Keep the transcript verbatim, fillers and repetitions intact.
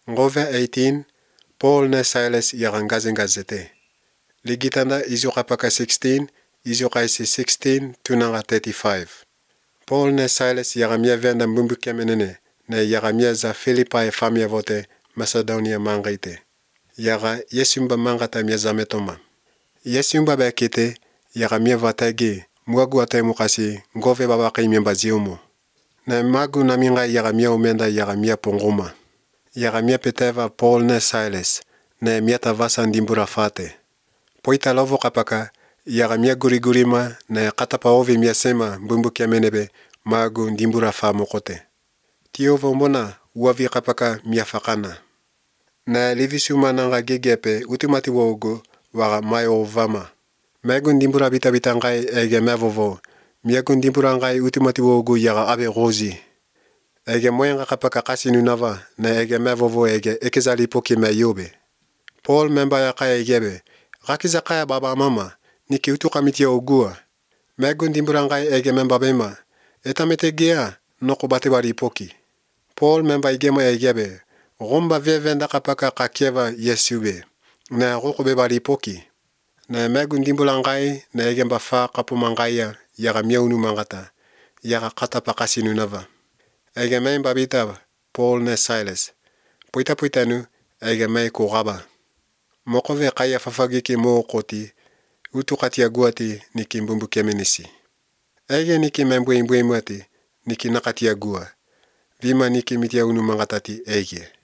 Ngove eighteen, Paul na Silas yarangazengazete. Ligitanda izukapaka sixteen, izukaisi sixteen tunanga thirty-five. Paul na Silas yaramia venda mbumbu kemenene na yaramia za Philippi famia vote Macedonia mangaite. Yara yesumba mangata miazametoma. Yesumba bakete yaramia vatage mwagu ate mukasi ngove babaka miamba ziumo. Na magu na minga yaramia umenda yaramia pongoma. Yaramia peteva Paul na Silas na miata vasa ndimbura fate. Poita lovo kapaka yaramia gurigurima na katapa ovi miasema mbumbu kemenebe magu ndimbura fa mokote. Tiovo mbona uavi kapaka miafakana. Na livisuma nanga gegepe utumati wogo wara mayo vama. Magu ndimbura bita bita ngai ege mevovo. Miagu ndimbura ngai utumati wogo yaga abe rozi. Ege moyenga kapaka kasi nunava na ege mevovo ege ekezali poki me yobe. Paul memba ya kaya egebe. Rakiza kaya baba mama niki utukamiti ogua. Magu ndimbura ngai ege memba bema. Etamete gea noko batebari poki. Paul memba igema egebe. Romba vevenda kapaka kakieva yesube. Na rokobe bari poki. Na magu ndimbura ngai na ege mba fa kapumangaya yaga miaunu mangata. Yaga katapa kasi nunava. Ege mei babita Paul na Silas. Poita poita nu ege mei kuraba. Mokove kaya fafagiki mo koti. Utukati aguati niki mbumbu kemenisi. Ege niki membwe imbwe mwati niki nakati agua. Vima niki mitia unu mangatati ege.